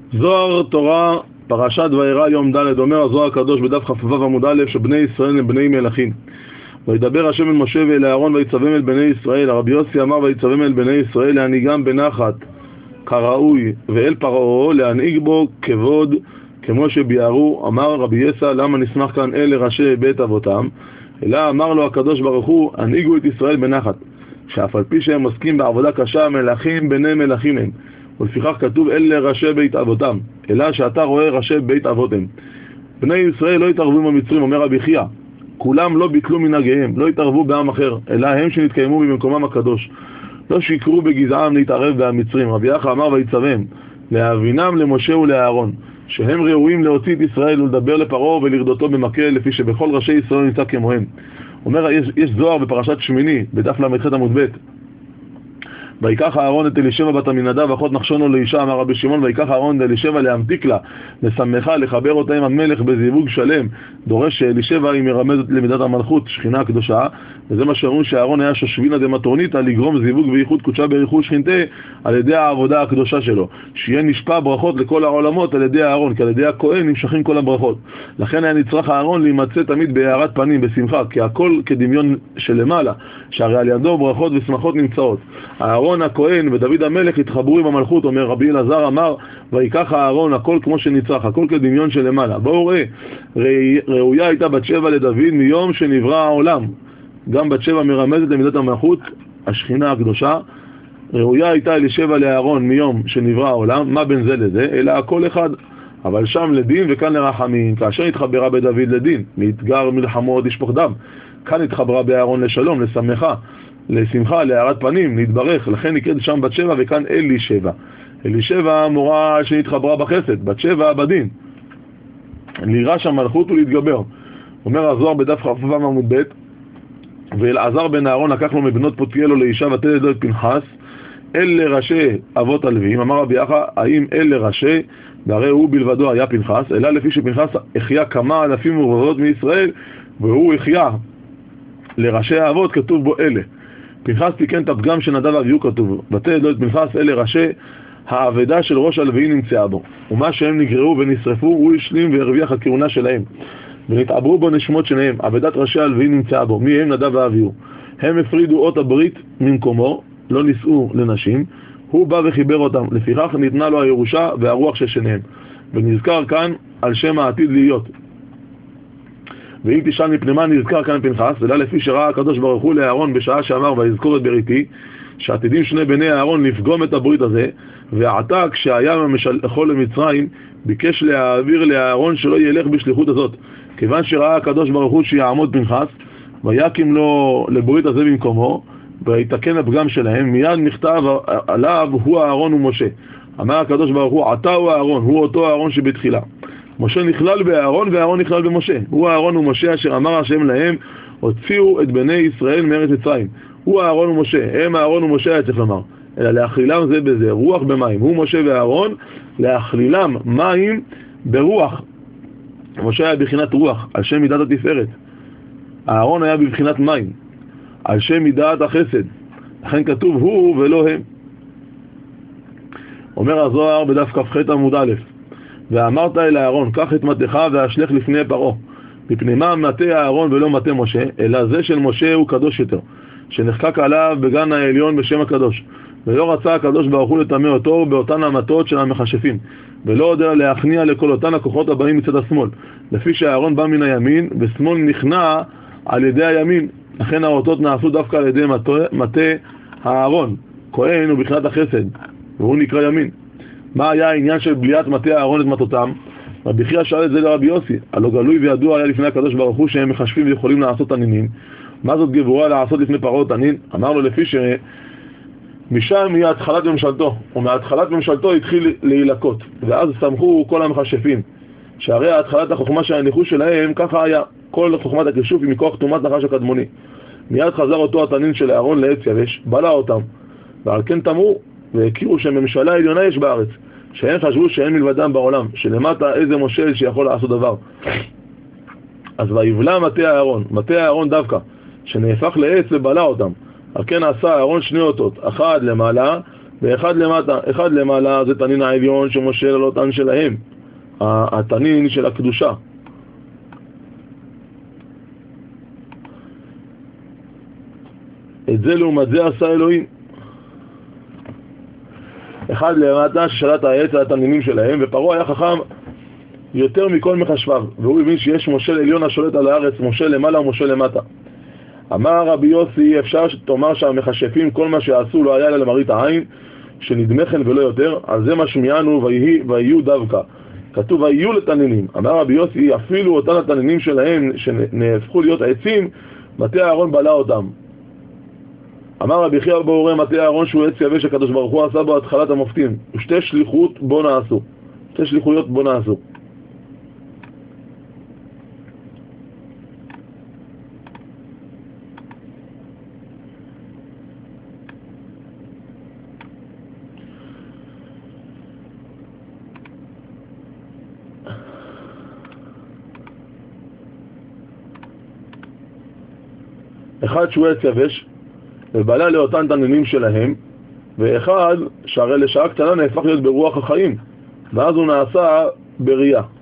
זוהר תורה, פרשת וירא יום ד'. אומר הזוהר הקדוש בדף כ"ו עמוד א' שבני ישראל הם בני מלכים. וידבר השם אל משה ואל אהרון ויצווים אל בני ישראל. הרבי יוסי אמר ויצווים אל בני ישראל להנהיגם בנחת כראוי, ואל פרעה להנהיג בו כבוד כמו שביארו. אמר רבי יסא למה נסמך כאן אלה ראשי בית אבותם, אלא אמר לו הקדוש ברוך הוא הנהיגו את ישראל בנחת, שאף על פי שהם עוסקים בעבודה קשה מלכים בני מלכים הם, ולפיכך כתוב אלה ראשי בית אבותם, אלא שאתה רואה ראשי בית אבותם. בני ישראל לא התערבו עם המצרים, אומר רבי חייא, כולם לא ביטלו מנהגיהם, לא התערבו בעם אחר, אלא הם שנתקיימו במקומם הקדוש, לא שיקרו בגזעם להתערב במצרים. רבי אחא אמר ויצווים להבינם למשה ולאהרון שהם ראויים להוציא את ישראל ולדבר לפרעה ולרדותו במקל, לפי שבכל ראשי ישראל נמצא כמוהם. אומר, יש זוהר בפרשת שמיני בדף ל"ח עמוד ב', ויקח אהרון את אלישבע בת עמינדב אחות נחשונו לאישה, אמר רבי שמעון, ויקח אהרון את אלישבע להמתיק לה, לשמחה, לחבר אותה עם המלך בזיווג שלם. דורש שאלישבע היא מרמזת למידת המלכות, שכינה הקדושה, וזה מה שאומרים שאהרון היה שושבינה דמטורניתא, לגרום זיווג וייחוד קודשה בריחוד שכינתה על ידי העבודה הקדושה שלו, שיהיה נשפע ברכות לכל העולמות על ידי אהרון, כי על ידי הכהן נמשכים כל הברכות. לכן היה נצרך אהרון להימצא תמיד בהארת פנים, בשמחה, כי הכל כדמיון שלמעלה, שהרי על ידו ברכות ושמחות נמצאות. אהרון הכהן ודוד המלך התחברו עם המלכות. אומר רבי אלעזר אמר ויקח אהרון הכל כמו שנצרך, הכל כדמיון שלמעלה. בואו ראה, ראויה הייתה בת שבע לדוד מיום שנברא העולם. גם בת שבע מרמזת למידת המלכות, השכינה הקדושה. ראויה הייתה אלישבע לאהרון מיום שנברא העולם. מה בין זה לזה? אלא הכל אחד, אבל שם לדין וכאן לרחמים. כאשר התחברה בדוד לדין, מאתגר מלחמות ישפוך דם, כאן התחברה באהרון לשלום, לשמחה, לשמחה, להארת פנים, להתברך. לכן נקראת שם בת שבע וכאן אלישבע. אלישבע מורה שהתחברה בחסד, בת שבע בדין, לירש המלכות ולהתגבר. אומר הזוהר בדף כ"ו עמוד ב', ואלעזר בן אהרון לקח לו מבנות פותיאלו לאישה ותלד לו את פנחס, אלה ראשי אבות הלוויים. אמר רבי אחא האם אלה ראשי, והרי הוא בלבדו היה פנחס, אלא לפי שפנחס החיה כמה אלפים ורבבות מישראל, והוא החיה לראשי האבות, כתוב בו אלה. פנחס תיקן את הפגם שנדב אביהו, כתוב ותלד לו את פנחס, אלה ראשי האבדה של ראש הלוויים נמצאה בו, ומה שהם נגרעו ונשרפו הוא השלים והרוויח הכהונה שלהם, ונתעברו בו נשמות שלהם. אבדת ראשי הלוויים נמצאה בו, מי הם? נדב ואביהו. הם הפרידו אות הברית ממקומו, לא נישאו לנשים, הוא בא וחיבר אותם, לפיכך ניתנה לו הירושה והרוח של שניהם. ונזכר כאן על שם העתיד להיות. ואם תשאל מפני מה נזכר כאן פנחס, אלא לפי שראה הקדוש ברוך הוא לאהרון בשעה שאמר ויזכור את בריתי, שעתידים שני בני אהרון לפגום את הברית הזה, ועתה כשהיה משלחו למצרים ביקש להעביר לאהרון שלא ילך בשליחות הזאת, כיוון שראה הקדוש ברוך הוא שיעמוד פנחס ויקים לו לברית הזה במקומו ויתקן הפגם שלהם. מיד נכתב עליו הוא אהרון ומשה. אמר הקדוש ברוך הוא עתה הוא אהרון, הוא אותו אהרון שבתחילה. משה נכלל באהרון ואהרון נכלל במשה. הוא אהרון ומשה אשר אמר השם להם הוציאו את בני ישראל מארץ מצרים. הוא אהרון ומשה, הם אהרון ומשה היה צריך לומר, אלא להכלילם זה בזה, רוח במים. הוא משה ואהרון, להכלילם מים ברוח. משה היה בבחינת רוח, על שם מידת התפארת. אהרון היה בבחינת מים, על שם מידת החסד. לכן כתוב הוא ולא הם. אומר הזוהר בדף כ"ח עמוד א', ואמרת אל אהרון קח את מטך והשלך לפני פרעה. מפני מה מטה אהרון ולא מטה משה, אלא זה של משה הוא קדוש יותר, שנחקק עליו בגן העליון בשם הקדוש, ולא רצה הקדוש ברוך הוא לטמא אותו באותן המטות של המחשפים, ולא יודע להכניע לכל אותן הכוחות הבאים מצד השמאל, לפי שהאהרון בא מן הימין ושמאל נכנע על ידי הימין. לכן האותות נעשו דווקא על ידי מטה האהרון. כהן הוא בחינת החסד והוא נקרא ימין. מה היה העניין של בליית מטה האהרון את מטותם? רבי חייא שאל את זה לרבי יוסי, הלא גלוי וידוע היה לפני הקדוש ברוך הוא שהם מחשבים ויכולים לעשות תנינים. מה זאת גבורה לעשות לפני פרעה תנין? אמר לו לפי שמשם היא התחלת ממשלתו, ומהתחלת ממשלתו התחיל להילקות, ואז סמכו כל המחשפים, שהרי התחלת החוכמה של הניחוש שלהם ככה היה, כל חוכמת הכישוף היא מכוח תומת נחש הקדמוני. מיד חזר אותו התנין של אהרון לעץ יבש, בלע אותם, ועל כן תמרו והכירו שממשלה עליונה יש בארץ, שהם חשבו שאין מלבדם בעולם, שלמטה איזה מושל שיכול לעשות דבר. אז ויבלע מטה אהרון דווקא, שנהפך לעץ ובלע אותם. על כן עשה אהרון שני אותות, אחד למעלה ואחד למטה, אחד למעלה זה תנין העליון שמושל על אותן שלהם, התנין של הקדושה. את זה לעומת זה עשה אלוהים. אחד למטה ששלט העץ על התנינים שלהם, ופרעה היה חכם יותר מכל מחשביו, והוא הבין שיש מושל עליון השולט על הארץ, מושל למעלה ומושל למטה. אמר רבי יוסי, אפשר שתאמר שהמכשפים כל מה שעשו לא היה אלא למראית העין, שנדמה כן ולא יותר, על זה משמיענו ויהיו דווקא. כתוב ויהיו לתנינים. אמר רבי יוסי, אפילו אותן התנינים שלהם שנהפכו להיות עצים, מטה אהרון בלע אותם. אמר רבי חייא אבא הורא, מטה אהרון שהוא עץ יבש הקדוש ברוך הוא עשה בו התחלת המופתים, ושתי שליחויות בו נעשו. אחד שהוא עץ יבש ובלע לאותן תנינים שלהם, ואחד שהרי לשעה קטנה נהפך להיות ברוח החיים, ואז הוא נעשה בריאה.